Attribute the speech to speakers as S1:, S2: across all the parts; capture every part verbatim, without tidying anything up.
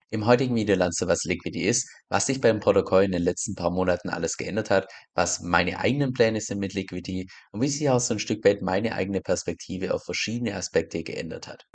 S1: Im heutigen Video lernst du, was Liquidity ist, was sich beim Protokoll in den letzten paar Monaten alles geändert hat, was meine eigenen Pläne sind mit Liquidity und wie sich auch so ein Stück weit meine eigene Perspektive auf verschiedene Aspekte geändert hat.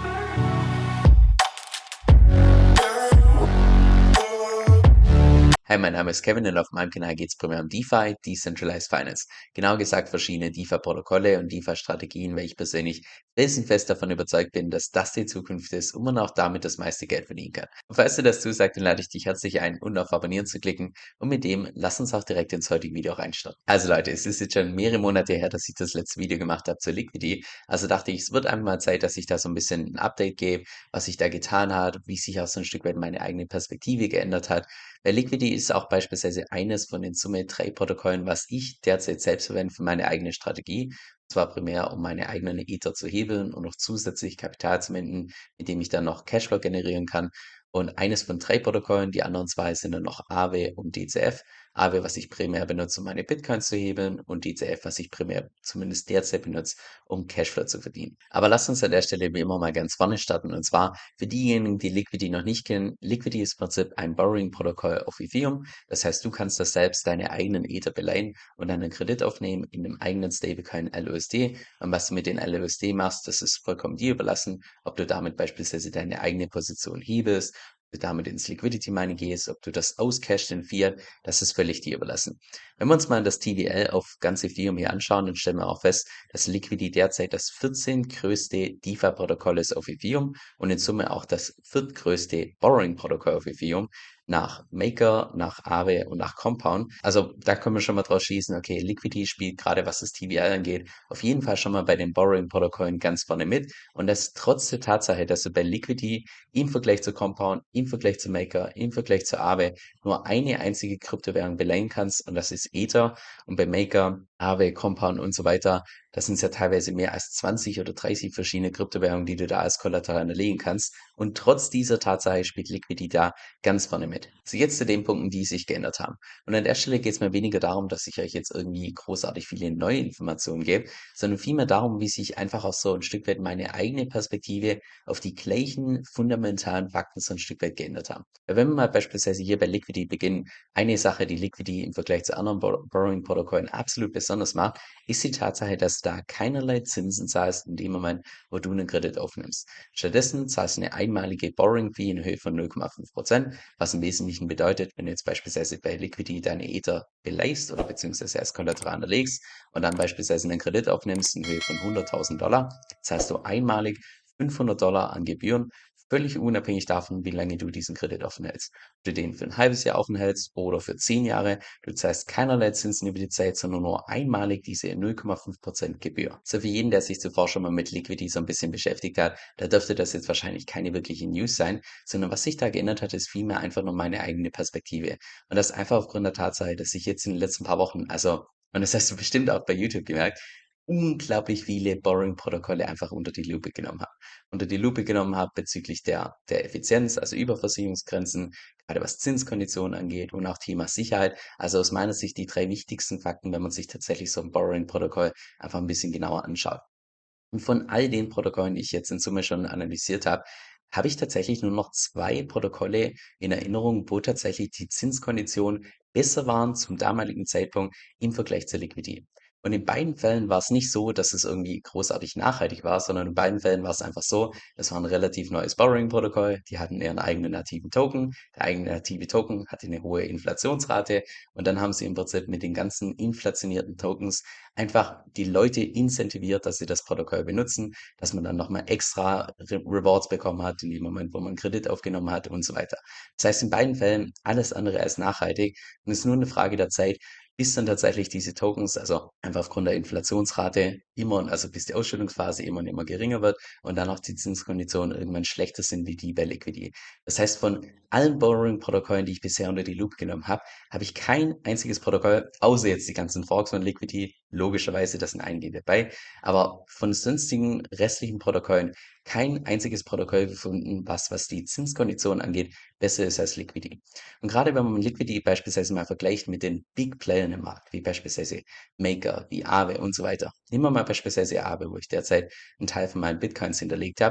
S1: Hi, mein Name ist Kevin und auf meinem Kanal geht es primär um DeFi, Decentralized Finance. Genau gesagt verschiedene DeFi-Protokolle und DeFi-Strategien, weil ich persönlich felsenfest davon überzeugt bin, dass das die Zukunft ist und man auch damit das meiste Geld verdienen kann. Und falls dir das zusagt, dann lade ich dich herzlich ein, unten auf Abonnieren zu klicken und mit dem lass uns auch direkt ins heutige Video reinstarten. Also Leute, es ist jetzt schon mehrere Monate her, dass ich das letzte Video gemacht habe zur Liquidity. Also dachte ich, es wird einfach mal Zeit, dass ich da so ein bisschen ein Update gebe, was sich da getan hat, wie sich auch so ein Stück weit meine eigene Perspektive geändert hat. Weil Liquidity ist auch beispielsweise eines von den Summe drei Protokollen, was ich derzeit selbst verwende für meine eigene Strategie. Und zwar primär, um meine eigenen Ether zu hebeln und noch zusätzlich Kapital zu minden, mit dem ich dann noch Cashflow generieren kann. Und eines von drei Protokollen, die anderen zwei sind dann noch Aave und D C F. Aave, was ich primär benutze, um meine Bitcoins zu hebeln, und D C F, was ich primär zumindest derzeit benutze, um Cashflow zu verdienen. Aber lasst uns an der Stelle wie immer mal ganz vorne starten. Und zwar für diejenigen, die Liquidity noch nicht kennen: Liquidity ist im Prinzip ein Borrowing-Protokoll auf Ethereum. Das heißt, du kannst das selbst deine eigenen Ether beleihen und dann einen Kredit aufnehmen in einem eigenen Stablecoin L U S D. Und was du mit den L U S D machst, das ist vollkommen dir überlassen, ob du damit beispielsweise deine eigene Position hebelst, ob du damit ins Liquidity Mining gehst, ob du das auscashst in Fiat, das ist völlig dir überlassen. Wenn wir uns mal das T V L auf ganz Ethereum hier anschauen, dann stellen wir auch fest, dass Liquidity derzeit das vierzehnt größte DeFi-Protokoll ist auf Ethereum und in Summe auch das viertgrößte Borrowing-Protokoll auf Ethereum nach Maker, nach Aave und nach Compound. Also da können wir schon mal draus schließen, okay, Liquidity spielt gerade, was das T V L angeht, auf jeden Fall schon mal bei den Borrowing-Protokollen ganz vorne mit. Und das trotz der Tatsache, dass du bei Liquidity im Vergleich zu Compound, im Vergleich zu Maker, im Vergleich zu Aave nur eine einzige Kryptowährung beleihen kannst, und das ist Ether. Und bei Maker, Aave, Compound und so weiter, das sind ja teilweise mehr als zwanzig oder dreißig verschiedene Kryptowährungen, die du da als Kollateral hinterlegen kannst. Und trotz dieser Tatsache spielt Liquidity da ganz vorne mit. So, jetzt zu den Punkten, die sich geändert haben. Und an der Stelle geht es mir weniger darum, dass ich euch jetzt irgendwie großartig viele neue Informationen gebe, sondern vielmehr darum, wie sich einfach auch so ein Stück weit meine eigene Perspektive auf die gleichen fundamentalen Fakten so ein Stück weit geändert haben. Weil wenn wir mal beispielsweise hier bei Liquidity beginnen, eine Sache, die Liquidity im Vergleich zu anderen Bor- Borrowing-Protokollen absolut besonders macht, ist die Tatsache, dass du da keinerlei Zinsen zahlst in dem Moment, wo du einen Kredit aufnimmst. Stattdessen zahlst du eine einmalige Borrowing-Fee in Höhe von null Komma fünf Prozent, was im Wesentlichen bedeutet, wenn du jetzt beispielsweise bei Liquidity deine Ether beleihst oder beziehungsweise als Kollateral hinterlegst und dann beispielsweise einen Kredit aufnimmst in Höhe von hunderttausend Dollar, zahlst du einmalig fünfhundert Dollar an Gebühren, völlig unabhängig davon, wie lange du diesen Kredit offen hältst. Ob du den für ein halbes Jahr offen hältst oder für zehn Jahre, du zahlst keinerlei Zinsen über die Zeit, sondern nur einmalig diese null Komma fünf Prozent Gebühr. So, für jeden, der sich zuvor schon mal mit Liquidity so ein bisschen beschäftigt hat, da dürfte das jetzt wahrscheinlich keine wirkliche News sein, sondern was sich da geändert hat, ist vielmehr einfach nur meine eigene Perspektive. Und das einfach aufgrund der Tatsache, dass ich jetzt in den letzten paar Wochen, also, und das hast du bestimmt auch bei YouTube gemerkt, unglaublich viele Borrowing-Protokolle einfach unter die Lupe genommen habe. Unter die Lupe genommen habe bezüglich der, der Effizienz, also Überversicherungsgrenzen, gerade was Zinskonditionen angeht und auch Thema Sicherheit. Also aus meiner Sicht die drei wichtigsten Fakten, wenn man sich tatsächlich so ein Borrowing-Protokoll einfach ein bisschen genauer anschaut. Und von all den Protokollen, die ich jetzt in Summe schon analysiert habe, habe ich tatsächlich nur noch zwei Protokolle in Erinnerung, wo tatsächlich die Zinskonditionen besser waren zum damaligen Zeitpunkt im Vergleich zur Liquidity. Und in beiden Fällen war es nicht so, dass es irgendwie großartig nachhaltig war, sondern in beiden Fällen war es einfach so, es war ein relativ neues Borrowing-Protokoll, die hatten ihren eigenen nativen Token, der eigene native Token hatte eine hohe Inflationsrate, und dann haben sie im Prinzip mit den ganzen inflationierten Tokens einfach die Leute incentiviert, dass sie das Protokoll benutzen, dass man dann nochmal extra Re Rewards bekommen hat in dem Moment, wo man Kredit aufgenommen hat und so weiter. Das heißt, in beiden Fällen alles andere als nachhaltig, und es ist nur eine Frage der Zeit, bis dann tatsächlich diese Tokens, also einfach aufgrund der Inflationsrate immer, und also bis die Ausschüttungsphase immer und immer geringer wird und dann auch die Zinskonditionen irgendwann schlechter sind wie die bei Liquidity. Das heißt, von allen Borrowing-Protokollen, die ich bisher unter die Lupe genommen habe, habe ich kein einziges Protokoll, außer jetzt die ganzen Forks von Liquidity, logischerweise, das sind einige dabei, aber von sonstigen restlichen Protokollen kein einziges Protokoll gefunden, was, was die Zinskonditionen angeht, besser ist als Liquidity. Und gerade wenn man Liquidity beispielsweise mal vergleicht mit den Big Playern im Markt, wie beispielsweise Maker, wie Aave und so weiter. Nehmen wir mal beispielsweise Aave, wo ich derzeit einen Teil von meinen Bitcoins hinterlegt habe.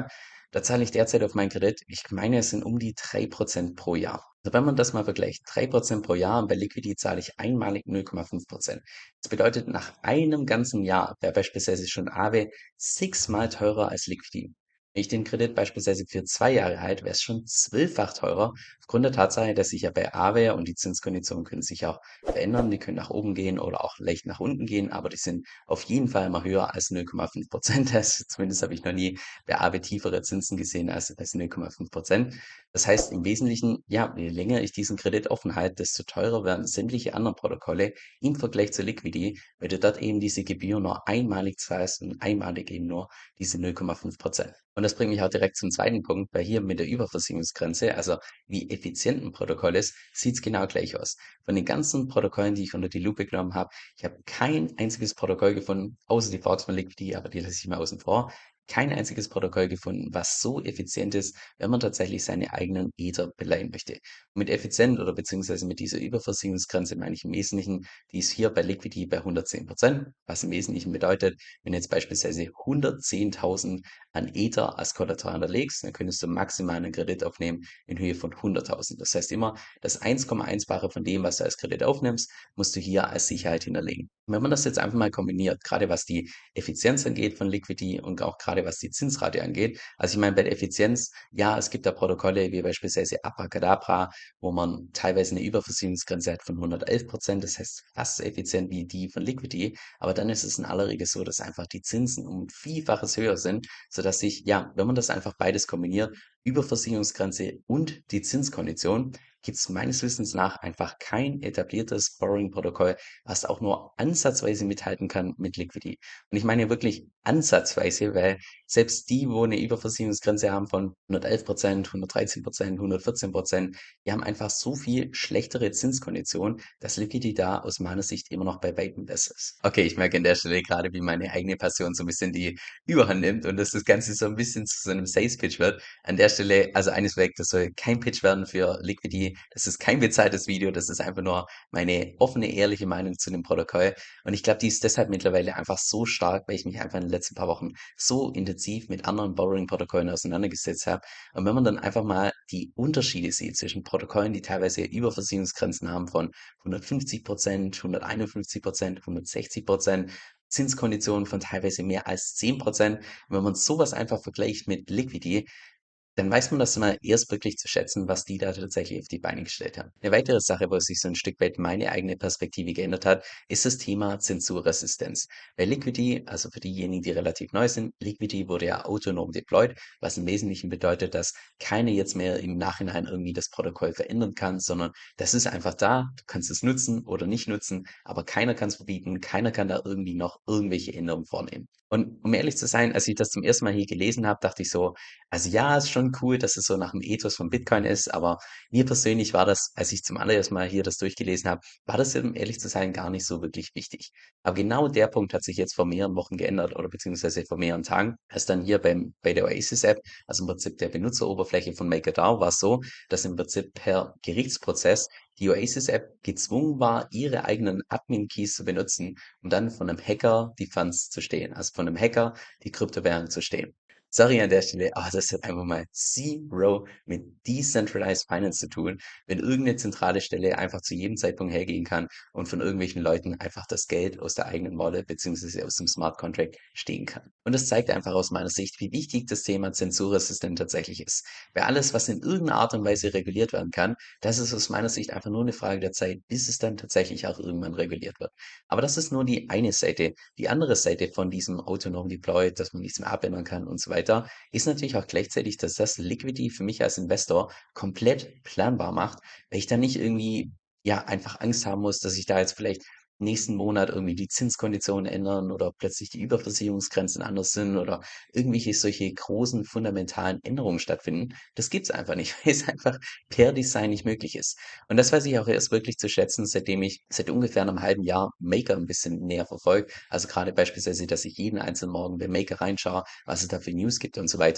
S1: Da zahle ich derzeit auf meinen Kredit, ich meine, es sind um die drei Prozent pro Jahr. Also wenn man das mal vergleicht, drei Prozent pro Jahr und bei Liquidity zahle ich einmalig null Komma fünf Prozent. Das bedeutet, nach einem ganzen Jahr wäre beispielsweise schon Aave sechsmal teurer als Liquidity. Wenn ich den Kredit beispielsweise für zwei Jahre halte, wäre es schon zwölffach teurer, aufgrund der Tatsache, dass sich ja bei Aave und die Zinskonditionen können sich auch verändern, die können nach oben gehen oder auch leicht nach unten gehen, aber die sind auf jeden Fall immer höher als null Komma fünf Prozent. Das, zumindest habe ich noch nie bei Aave tiefere Zinsen gesehen als, als null Komma fünf Prozent. Das heißt im Wesentlichen, ja, je länger ich diesen Kredit offen halte, desto teurer werden sämtliche anderen Protokolle im Vergleich zur Liquidity, weil du dort eben diese Gebühr nur einmalig zahlst und einmalig eben nur diese null Komma fünf Prozent. Und das bringt mich auch direkt zum zweiten Punkt, weil hier mit der Überversicherungsgrenze, also wie effizient ein Protokoll ist, sieht es genau gleich aus. Von den ganzen Protokollen, die ich unter die Lupe genommen habe, ich habe kein einziges Protokoll gefunden, außer die Forks von Liquidity, aber die lasse ich mal außen vor, kein einziges Protokoll gefunden, was so effizient ist, wenn man tatsächlich seine eigenen Ether beleihen möchte. Und mit effizient oder beziehungsweise mit dieser Überversicherungsgrenze meine ich im Wesentlichen, die ist hier bei Liquidity bei hundertzehn Prozent, was im Wesentlichen bedeutet, wenn jetzt beispielsweise hundertzehntausend an Ether als Kollateral hinterlegst, dann könntest du maximal einen Kredit aufnehmen in Höhe von hunderttausend. Das heißt immer, das eins Komma eins-fache von dem, was du als Kredit aufnimmst, musst du hier als Sicherheit hinterlegen. Und wenn man das jetzt einfach mal kombiniert, gerade was die Effizienz angeht von Liquidity und auch gerade was die Zinsrate angeht, also ich meine bei der Effizienz, ja, es gibt da Protokolle wie beispielsweise Abracadabra, wo man teilweise eine Überversicherungsgrenze hat von hundertelf Prozent, das heißt fast so effizient wie die von Liquidity, aber dann ist es in aller Regel so, dass einfach die Zinsen um ein Vielfaches höher sind, sodass sich, ja, wenn man das einfach beides kombiniert, Überversicherungsgrenze und die Zinskondition, gibt es meines Wissens nach einfach kein etabliertes Borrowing-Protokoll, was auch nur ansatzweise mithalten kann mit Liquidity. Und ich meine wirklich ansatzweise, weil selbst die, wo eine Überversicherungsgrenze haben von hundertelf Prozent, hundertdreizehn Prozent, hundertvierzehn Prozent, die haben einfach so viel schlechtere Zinskonditionen, dass Liquidity da aus meiner Sicht immer noch bei weitem besser ist. Okay, ich merke an der Stelle gerade, wie meine eigene Passion so ein bisschen die Überhand nimmt und dass das Ganze so ein bisschen zu so einem Sales-Pitch wird. An der Stelle, also eines weg, das soll kein Pitch werden für Liquidity, das ist kein bezahltes Video, das ist einfach nur meine offene, ehrliche Meinung zu dem Protokoll. Und ich glaube, die ist deshalb mittlerweile einfach so stark, weil ich mich einfach in den letzten paar Wochen so intensiv mit anderen Borrowing-Protokollen auseinandergesetzt habe. Und wenn man dann einfach mal die Unterschiede sieht zwischen Protokollen, die teilweise Überversicherungsgrenzen haben von hundertfünfzig Prozent, hunderteinundfünfzig Prozent, hundertsechzig Prozent, Zinskonditionen von teilweise mehr als zehn Prozent. Wenn man sowas einfach vergleicht mit Liquidity, dann weiß man das immer erst wirklich zu schätzen, was die da tatsächlich auf die Beine gestellt haben. Eine weitere Sache, wo sich so ein Stück weit meine eigene Perspektive geändert hat, ist das Thema Zensurresistenz. Bei Liquidity, also für diejenigen, die relativ neu sind, Liquidity wurde ja autonom deployed, was im Wesentlichen bedeutet, dass keiner jetzt mehr im Nachhinein irgendwie das Protokoll verändern kann, sondern das ist einfach da, du kannst es nutzen oder nicht nutzen, aber keiner kann es verbieten, keiner kann da irgendwie noch irgendwelche Änderungen vornehmen. Und um ehrlich zu sein, als ich das zum ersten Mal hier gelesen habe, dachte ich so, also ja, ist schon cool, dass es so nach dem Ethos von Bitcoin ist, aber mir persönlich war das, als ich zum allerersten Mal hier das durchgelesen habe, war das, um ehrlich zu sein, gar nicht so wirklich wichtig. Aber genau der Punkt hat sich jetzt vor mehreren Wochen geändert oder beziehungsweise vor mehreren Tagen, als dann hier beim, bei der Oasis-App, also im Prinzip der Benutzeroberfläche von MakerDAO, war es so, dass im Prinzip per Gerichtsprozess die Oasis-App gezwungen war, ihre eigenen Admin-Keys zu benutzen, um dann von einem Hacker die Funds zu stehlen, also von einem Hacker die Kryptowährung zu stehlen. Sorry an der Stelle, aber das hat einfach mal zero mit Decentralized Finance zu tun, wenn irgendeine zentrale Stelle einfach zu jedem Zeitpunkt hergehen kann und von irgendwelchen Leuten einfach das Geld aus der eigenen Wallet beziehungsweise aus dem Smart Contract stehlen kann. Und das zeigt einfach aus meiner Sicht, wie wichtig das Thema Zensurresistent tatsächlich ist. Weil alles, was in irgendeiner Art und Weise reguliert werden kann, das ist aus meiner Sicht einfach nur eine Frage der Zeit, bis es dann tatsächlich auch irgendwann reguliert wird. Aber das ist nur die eine Seite. Die andere Seite von diesem autonom Deploy, dass man nichts mehr abändern kann und so weiter, ist natürlich auch gleichzeitig, dass das Liquidity für mich als Investor komplett planbar macht, weil ich dann nicht irgendwie ja einfach Angst haben muss, dass ich da jetzt vielleicht nächsten Monat irgendwie die Zinskonditionen ändern oder plötzlich die Überversicherungsgrenzen anders sind oder irgendwelche solche großen fundamentalen Änderungen stattfinden. Das gibt's einfach nicht, weil es einfach per Design nicht möglich ist. Und das weiß ich auch erst wirklich zu schätzen, seitdem ich seit ungefähr einem halben Jahr Maker ein bisschen näher verfolge. Also gerade beispielsweise, dass ich jeden einzelnen Morgen bei Maker reinschaue, was es da für News gibt und so weiter.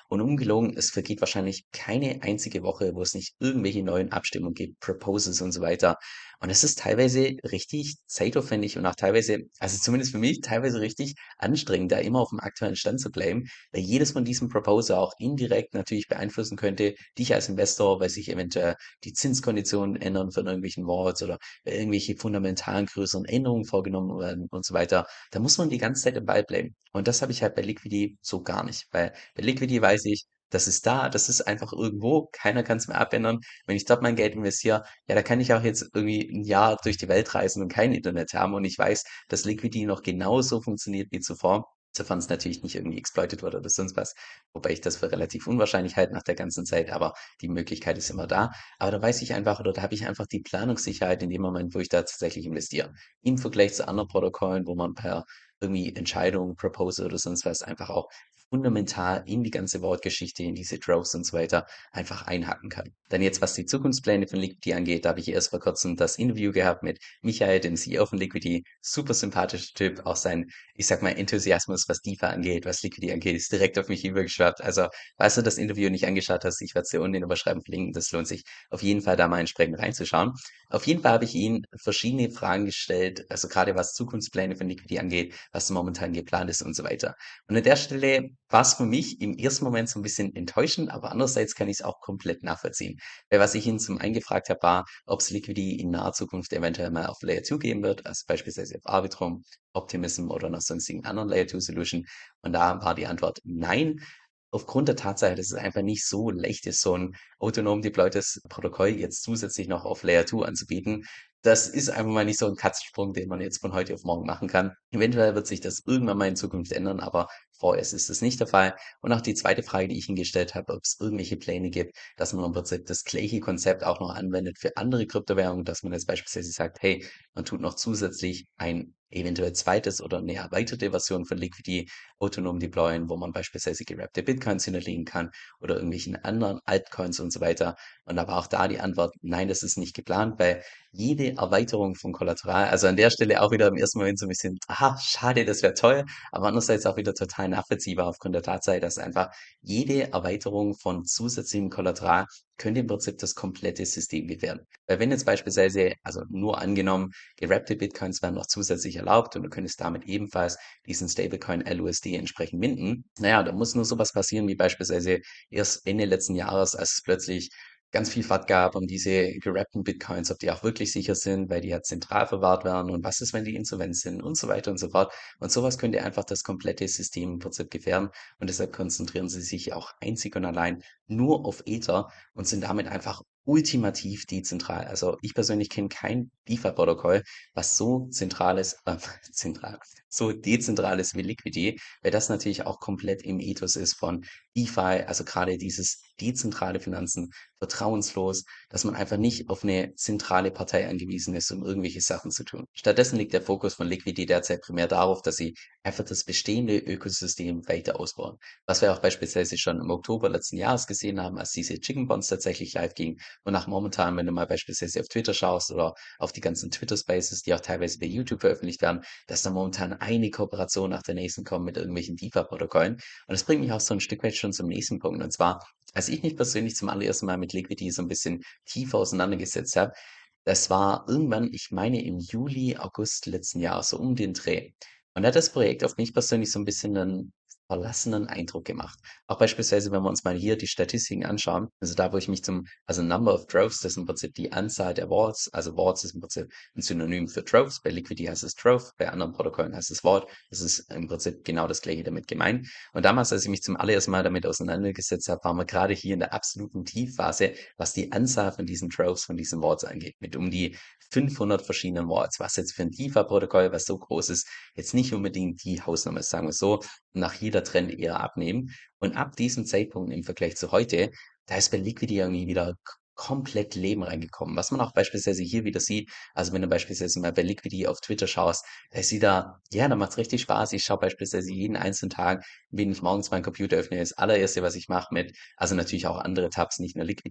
S1: Und ungelogen, es vergeht wahrscheinlich keine einzige Woche, wo es nicht irgendwelche neuen Abstimmungen gibt, Proposals und so weiter. Und es ist teilweise richtig zeitaufwendig und auch teilweise, also zumindest für mich, teilweise richtig anstrengend, da immer auf dem aktuellen Stand zu bleiben, weil jedes von diesen Proposal auch indirekt natürlich beeinflussen könnte, dich als Investor, weil sich eventuell die Zinskonditionen ändern von irgendwelchen Vaults oder irgendwelche fundamentalen größeren Änderungen vorgenommen werden und so weiter. Da muss man die ganze Zeit im Ball bleiben. Und das habe ich halt bei Liquidity so gar nicht, weil bei Liquidity weiß ich, das ist da, das ist einfach irgendwo, keiner kann es mehr abändern. Wenn ich dort mein Geld investiere, ja, da kann ich auch jetzt irgendwie ein Jahr durch die Welt reisen und kein Internet haben und ich weiß, dass Liquidity noch genauso funktioniert wie zuvor, sofern es natürlich nicht irgendwie exploitet wird oder sonst was, wobei ich das für relativ unwahrscheinlich halte nach der ganzen Zeit, aber die Möglichkeit ist immer da. Aber da weiß ich einfach oder da habe ich einfach die Planungssicherheit in dem Moment, wo ich da tatsächlich investiere. Im Vergleich zu anderen Protokollen, wo man per irgendwie Entscheidung, Proposal oder sonst was einfach auch fundamental in die ganze Wortgeschichte, in diese Droves und so weiter einfach einhaken kann. Dann jetzt, was die Zukunftspläne von Liquidity angeht, da habe ich erst vor kurzem das Interview gehabt mit Michael, dem C E O von Liquidity. Super sympathischer Typ. Auch sein, ich sag mal, Enthusiasmus, was DeFi angeht, was Liquidity angeht, ist direkt auf mich übergeschwappt. Also, falls du das Interview nicht angeschaut hast, ich werde es dir unten in der Beschreibung verlinken. Das lohnt sich auf jeden Fall, da mal entsprechend reinzuschauen. Auf jeden Fall habe ich ihn verschiedene Fragen gestellt, also gerade was Zukunftspläne von Liquidity angeht, was momentan geplant ist und so weiter. Und an der Stelle war es für mich im ersten Moment so ein bisschen enttäuschend, aber andererseits kann ich es auch komplett nachvollziehen. Weil was ich ihn zum einen gefragt habe, war, ob es Liquidity in naher Zukunft eventuell mal auf Layer zwei geben wird, also beispielsweise auf Arbitrum, Optimism oder einer sonstigen anderen Layer zwei Solution. Und da war die Antwort nein. Aufgrund der Tatsache, dass es einfach nicht so leicht ist, so ein autonom deploytes Protokoll jetzt zusätzlich noch auf Layer zwei anzubieten. Das ist einfach mal nicht so ein Katzensprung, den man jetzt von heute auf morgen machen kann. Eventuell wird sich das irgendwann mal in Zukunft ändern, aber vorerst ist es nicht der Fall. Und auch die zweite Frage, die ich Ihnen gestellt habe, ob es irgendwelche Pläne gibt, dass man im Prinzip das gleiche Konzept auch noch anwendet für andere Kryptowährungen, dass man jetzt beispielsweise sagt, hey, man tut noch zusätzlich ein eventuell zweites oder eine erweiterte Version von Liquidity autonom deployen, wo man beispielsweise gerappte Bitcoins hinterlegen kann oder irgendwelchen anderen Altcoins und so weiter. Und da war auch da die Antwort, nein, das ist nicht geplant, weil jede Erweiterung von Kollateral, also an der Stelle auch wieder im ersten Moment so ein bisschen, aha, schade, das wäre toll, aber andererseits auch wieder total nachvollziehbar aufgrund der Tatsache, dass einfach jede Erweiterung von zusätzlichem Kollateral könnte im Prinzip das komplette System gefährden. Weil wenn jetzt beispielsweise, also nur angenommen, gerappte Bitcoins werden noch zusätzlich erlaubt und du könntest damit ebenfalls diesen Stablecoin L U S D entsprechend minden, naja, da muss nur sowas passieren wie beispielsweise erst Ende letzten Jahres, als es plötzlich ganz viel Fahrt gab um diese gerappten Bitcoins, ob die auch wirklich sicher sind, weil die ja zentral verwahrt werden und was ist, wenn die insolvent sind und so weiter und so fort. Und sowas könnte einfach das komplette System im Prinzip gefährden und deshalb konzentrieren sie sich auch einzig und allein nur auf Ether und sind damit einfach ultimativ dezentral. Also ich persönlich kenne kein DeFi-Protokoll, was so zentral ist, äh, zentral, so dezentral ist wie Liquidity, weil das natürlich auch komplett im Ethos ist von DeFi, also gerade dieses dezentrale Finanzen, vertrauenslos, dass man einfach nicht auf eine zentrale Partei angewiesen ist, um irgendwelche Sachen zu tun. Stattdessen liegt der Fokus von Liquidity derzeit primär darauf, dass sie einfach das bestehende Ökosystem weiter ausbauen. Was wir auch beispielsweise schon im Oktober letzten Jahres gesehen haben, als diese Chicken Bonds tatsächlich live gingen. Und nach momentan, wenn du mal beispielsweise auf Twitter schaust oder auf die ganzen Twitter Spaces, die auch teilweise bei YouTube veröffentlicht werden, dass da momentan eine Kooperation nach der nächsten kommt mit irgendwelchen DeFi-Protokollen. Und das bringt mich auch so ein Stück weit schon zum nächsten Punkt. Und zwar, als ich mich persönlich zum allerersten Mal mit Liquidity so ein bisschen tiefer auseinandergesetzt habe, das war irgendwann, ich meine im Juli, August letzten Jahres, so um den Dreh. Und da hat das Projekt auf mich persönlich so ein bisschen einen verlassenen Eindruck gemacht. Auch beispielsweise, wenn wir uns mal hier die Statistiken anschauen, also da, wo ich mich zum, also Number of Droves, das ist im Prinzip die Anzahl der Vaults, also Vaults ist im Prinzip ein Synonym für Droves, bei Liquidity heißt es Drove, bei anderen Protokollen heißt es Vault, das ist im Prinzip genau das gleiche damit gemeint. Und damals, als ich mich zum allerersten Mal damit auseinandergesetzt habe, waren wir gerade hier in der absoluten Tiefphase, was die Anzahl von diesen Droves, von diesen Vaults angeht, mit um die fünfhundert verschiedenen Vaults, was jetzt für ein DeFi-Protokoll, was so groß ist, jetzt nicht unbedingt die Hausnummer ist, sagen wir so, nach jeder Trend eher abnehmen. Und ab diesem Zeitpunkt im Vergleich zu heute, da ist bei Liquidity irgendwie wieder k- komplett Leben reingekommen. Was man auch beispielsweise hier wieder sieht, also wenn du beispielsweise mal bei Liquidity auf Twitter schaust, da ist wieder, ja, da macht's richtig Spaß. Ich schaue beispielsweise jeden einzelnen Tag, wenn ich morgens meinen Computer öffne, das allererste, was ich mache mit, also natürlich auch andere Tabs, nicht nur Liquidity,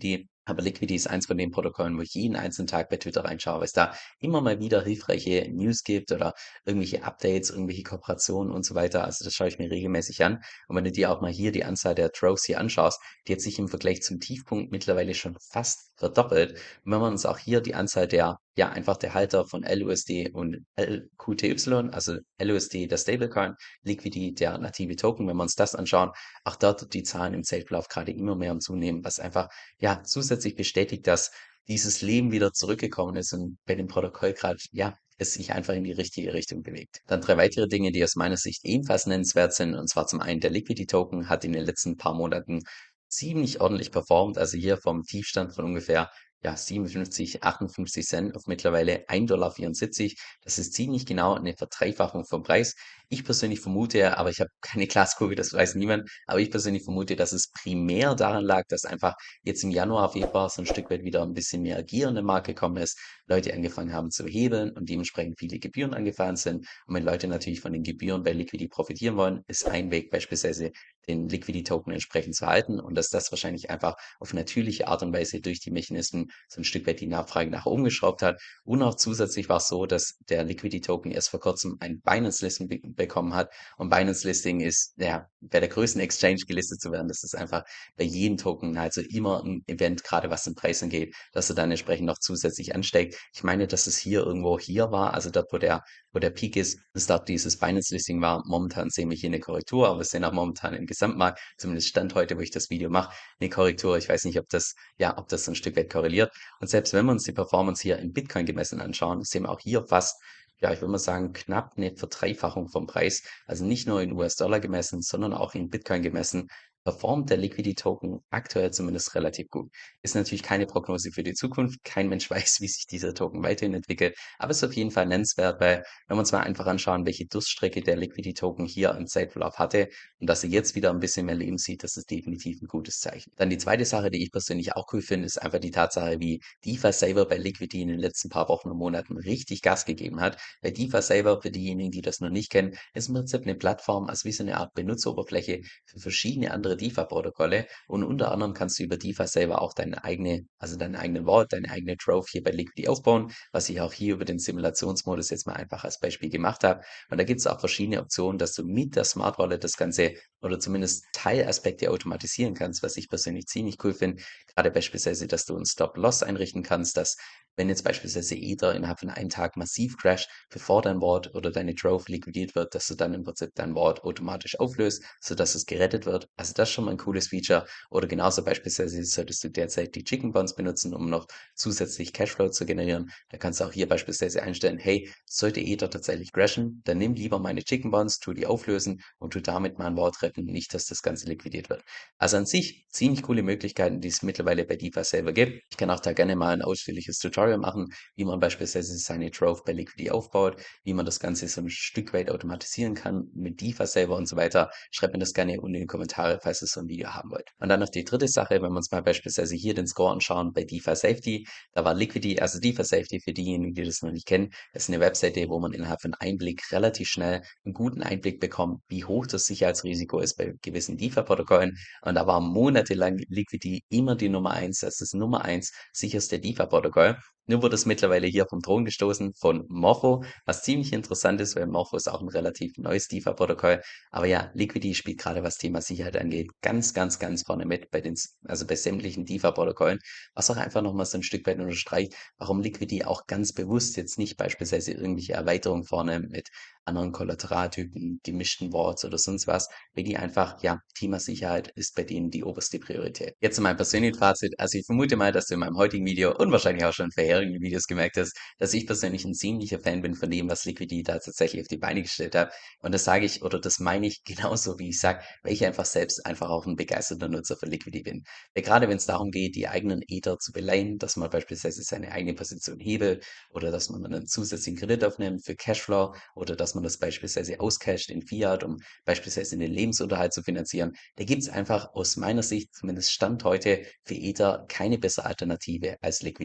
S1: Aber Liquidity ist eins von den Protokollen, wo ich jeden einzelnen Tag bei Twitter reinschaue, weil es da immer mal wieder hilfreiche News gibt oder irgendwelche Updates, irgendwelche Kooperationen und so weiter. Also das schaue ich mir regelmäßig an. Und wenn du dir auch mal hier die Anzahl der Drows hier anschaust, die hat sich im Vergleich zum Tiefpunkt mittlerweile schon fast verdoppelt. Und wenn wir uns auch hier die Anzahl der, ja, einfach der Halter von L U S D und L Q T Y, also L U S D der Stablecoin, Liquidity der native Token, wenn wir uns das anschauen, auch dort die Zahlen im Zeitverlauf gerade immer mehr am Zunehmen, was einfach ja, zusätzlich bestätigt, dass dieses Leben wieder zurückgekommen ist und bei dem Protokoll gerade, ja, es sich einfach in die richtige Richtung bewegt. Dann drei weitere Dinge, die aus meiner Sicht ebenfalls nennenswert sind, und zwar zum einen der Liquidity Token hat in den letzten paar Monaten ziemlich ordentlich performt, also hier vom Tiefstand von ungefähr ja, siebenundfünfzig, achtundfünfzig Cent auf mittlerweile ein Dollar vierundsiebzig. Das ist ziemlich genau eine Verdreifachung vom Preis. Ich persönlich vermute, aber ich habe keine Glaskugel, das weiß niemand, aber ich persönlich vermute, dass es primär daran lag, dass einfach jetzt im Januar, Februar so ein Stück weit wieder ein bisschen mehr Gier in den Markt gekommen ist, Leute angefangen haben zu hebeln und dementsprechend viele Gebühren angefallen sind. Und wenn Leute natürlich von den Gebühren bei Liquidity profitieren wollen, ist ein Weg beispielsweise den Liquidity-Token entsprechend zu halten und dass das wahrscheinlich einfach auf natürliche Art und Weise durch die Mechanismen so ein Stück weit die Nachfrage nach oben geschraubt hat. Und auch zusätzlich war es so, dass der Liquidity-Token erst vor kurzem ein Binance-Listing be bekommen hat. Und Binance-Listing ist, ja, bei der größten Exchange gelistet zu werden. Das ist einfach bei jedem Token also immer ein Event, gerade was den Preis angeht, dass er dann entsprechend noch zusätzlich ansteigt. Ich meine, dass es hier irgendwo hier war, also dort, wo der, wo der Peak ist, dass dort dieses Binance-Listing war. Momentan sehen wir hier eine Korrektur, aber wir sehen auch momentan im Gesamtmarkt, zumindest Stand heute, wo ich das Video mache, eine Korrektur. Ich weiß nicht, ob das, ja, ob das so ein Stück weit korreliert. Und selbst wenn wir uns die Performance hier in Bitcoin gemessen anschauen, sehen wir auch hier fast, ja, ich würde mal sagen, knapp eine Verdreifachung vom Preis. Also nicht nur in U S-Dollar gemessen, sondern auch in Bitcoin gemessen, performt der Liquidity Token aktuell zumindest relativ gut. Ist natürlich keine Prognose für die Zukunft. Kein Mensch weiß, wie sich dieser Token weiterhin entwickelt. Aber ist auf jeden Fall nennenswert, weil wenn wir uns mal einfach anschauen, welche Durststrecke der Liquidity Token hier im Zeitverlauf hatte und dass er jetzt wieder ein bisschen mehr Leben sieht, das ist definitiv ein gutes Zeichen. Dann die zweite Sache, die ich persönlich auch cool finde, ist einfach die Tatsache, wie DeFi Saver bei Liquidity in den letzten paar Wochen und Monaten richtig Gas gegeben hat. Bei DeFi Saver, für diejenigen, die das noch nicht kennen, ist im Prinzip eine Plattform, also wie so eine Art Benutzeroberfläche für verschiedene andere DeFi-Protokolle. Und unter anderem kannst du über DeFi Saver auch deine eigene, also deine eigene Wallet, deine eigene Trove hier bei Liquidity aufbauen, was ich auch hier über den Simulationsmodus jetzt mal einfach als Beispiel gemacht habe. Und da gibt es auch verschiedene Optionen, dass du mit der Smart Wallet das Ganze oder zumindest Teilaspekte automatisieren kannst, was ich persönlich ziemlich cool finde. Gerade beispielsweise, dass du einen Stop-Loss einrichten kannst, dass wenn jetzt beispielsweise Ether innerhalb von einem Tag massiv crasht, bevor dein Wort oder deine Trove liquidiert wird, dass du dann im Prinzip dein Wort automatisch auflöst, sodass es gerettet wird. Also das ist schon mal ein cooles Feature. Oder genauso beispielsweise solltest du derzeit die Chicken Bonds benutzen, um noch zusätzlich Cashflow zu generieren. Da kannst du auch hier beispielsweise einstellen, hey, sollte Ether tatsächlich crashen, dann nimm lieber meine Chicken Bonds, tu die auflösen und tu damit mein Wort retten, nicht, dass das Ganze liquidiert wird. Also an sich ziemlich coole Möglichkeiten, die es mittlerweile bei DeFi selber gibt. Ich kann auch da gerne mal ein ausführliches Tutorial machen, wie man beispielsweise seine Trove bei Liquidity aufbaut, wie man das Ganze so ein Stück weit automatisieren kann mit DeFi selber und so weiter. Schreibt mir das gerne unten in die Kommentare, falls ihr so ein Video haben wollt. Und dann noch die dritte Sache, wenn wir uns mal beispielsweise hier den Score anschauen bei DeFi Safety, da war Liquidity, also DeFi Safety für diejenigen, die das noch nicht kennen, ist eine Webseite, wo man innerhalb von einem Blick relativ schnell einen guten Einblick bekommt, wie hoch das Sicherheitsrisiko ist bei gewissen DeFi-Protokollen. Und da war monatelang Liquidity immer die Nummer eins, das ist das Nummer eins sicherste DeFi-Protokoll. Nur wurde es mittlerweile hier vom Thron gestoßen von Morpho, was ziemlich interessant ist, weil Morpho ist auch ein relativ neues DeFi-Protokoll. Aber ja, Liquidity spielt gerade was Thema Sicherheit angeht, ganz, ganz, ganz vorne mit bei den, also bei sämtlichen DeFi-Protokollen, was auch einfach nochmal so ein Stück weit unterstreicht, warum Liquidity auch ganz bewusst jetzt nicht beispielsweise irgendwelche Erweiterungen vornimmt mit anderen Kollateraltypen, gemischten Boards oder sonst was, weil die einfach, ja, Thema Sicherheit ist bei denen die oberste Priorität. Jetzt zu meinem persönlichen Fazit. Also ich vermute mal, dass du in meinem heutigen Video und wahrscheinlich auch schon in vorherigen Videos gemerkt hast, dass ich persönlich ein ziemlicher Fan bin von dem, was Liquidity da tatsächlich auf die Beine gestellt hat. Und das sage ich oder das meine ich genauso, wie ich sage, weil ich einfach selbst einfach auch ein begeisterter Nutzer von Liquidity bin. Weil gerade wenn es darum geht, die eigenen Ether zu beleihen, dass man beispielsweise seine eigene Position hebelt oder dass man einen zusätzlichen Kredit aufnimmt für Cashflow oder dass man das beispielsweise auscasht in Fiat, um beispielsweise den Lebensunterhalt zu finanzieren. Da gibt es einfach aus meiner Sicht, zumindest Stand heute, für Ether keine bessere Alternative als Liquidity.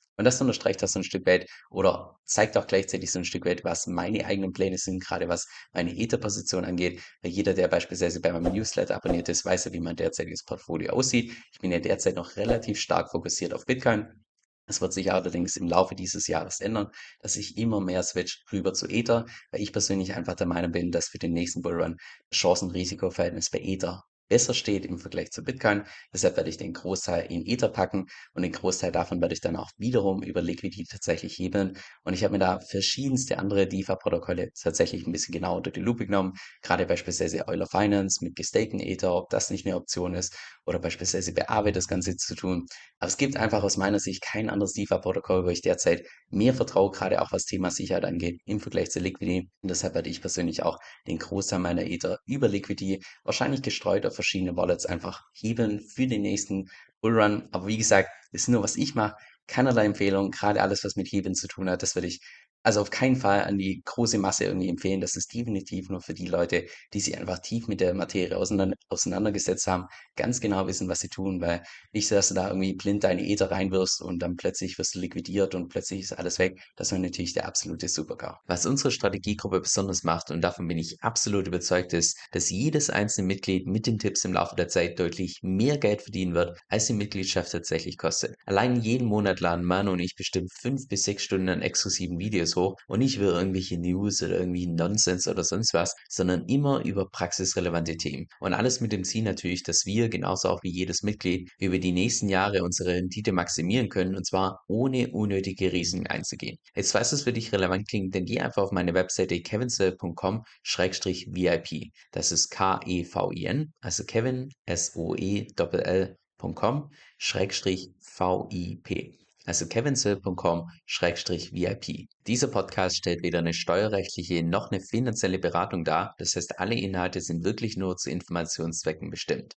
S1: Und das unterstreicht das so ein Stück weit oder zeigt auch gleichzeitig so ein Stück weit, was meine eigenen Pläne sind, gerade was meine Ether-Position angeht. Weil jeder, der beispielsweise bei meinem Newsletter abonniert ist, weiß ja, wie mein derzeitiges Portfolio aussieht. Ich bin ja derzeit noch relativ stark fokussiert auf Bitcoin. Es wird sich allerdings im Laufe dieses Jahres ändern, dass ich immer mehr switch rüber zu Ether, weil ich persönlich einfach der Meinung bin, dass für den nächsten Bullrun das Chancen-Risiko-Verhältnis bei Ether besser steht im Vergleich zu Bitcoin. Deshalb werde ich den Großteil in Ether packen und den Großteil davon werde ich dann auch wiederum über Liquidity tatsächlich hebeln. Und ich habe mir da verschiedenste andere DeFi-Protokolle tatsächlich ein bisschen genauer unter die Lupe genommen. Gerade beispielsweise Euler Finance mit gestakten Ether, ob das nicht eine Option ist, oder beispielsweise bei Aave das Ganze zu tun. Aber es gibt einfach aus meiner Sicht kein anderes DeFi-Protokoll, wo ich derzeit mehr vertraue, gerade auch was Thema Sicherheit angeht, im Vergleich zu Liquidity. Und deshalb werde ich persönlich auch den Großteil meiner Ether über Liquidity, wahrscheinlich gestreut auf verschiedene Wallets, einfach hebeln für den nächsten Bullrun. Aber wie gesagt, ist nur, was ich mache. Keinerlei Empfehlung, gerade alles, was mit Hebeln zu tun hat, das würde ich also auf keinen Fall an die große Masse irgendwie empfehlen. Das ist definitiv nur für die Leute, die sich einfach tief mit der Materie auseinander auseinandergesetzt haben, ganz genau wissen, was sie tun, weil nicht, dass du da irgendwie blind deine Ether reinwirfst und dann plötzlich wirst du liquidiert und plötzlich ist alles weg. Das wäre natürlich der absolute Supergau. Was unsere Strategiegruppe besonders macht, und davon bin ich absolut überzeugt, ist, dass jedes einzelne Mitglied mit den Tipps im Laufe der Zeit deutlich mehr Geld verdienen wird, als die Mitgliedschaft tatsächlich kostet. Allein jeden Monat laden Manu und ich bestimmt fünf bis sechs Stunden an exklusiven Videos hoch und nicht über irgendwelche News oder irgendwie Nonsens oder sonst was, sondern immer über praxisrelevante Themen. Und alles mit dem Ziel natürlich, dass wir, genauso auch wie jedes Mitglied, über die nächsten Jahre unsere Rendite maximieren können und zwar ohne unnötige Risiken einzugehen. Jetzt, falls es für dich relevant klingt, dann geh einfach auf meine Webseite kevinsoe punkt com Schrägstrich V I P. Das ist K E V I N, also Kevin, S O E L L Punkt com Schrägstrich V I P. Also kevinsoe punkt com Schrägstrich V I P. Dieser Podcast stellt weder eine steuerrechtliche noch eine finanzielle Beratung dar. Das heißt, alle Inhalte sind wirklich nur zu Informationszwecken bestimmt.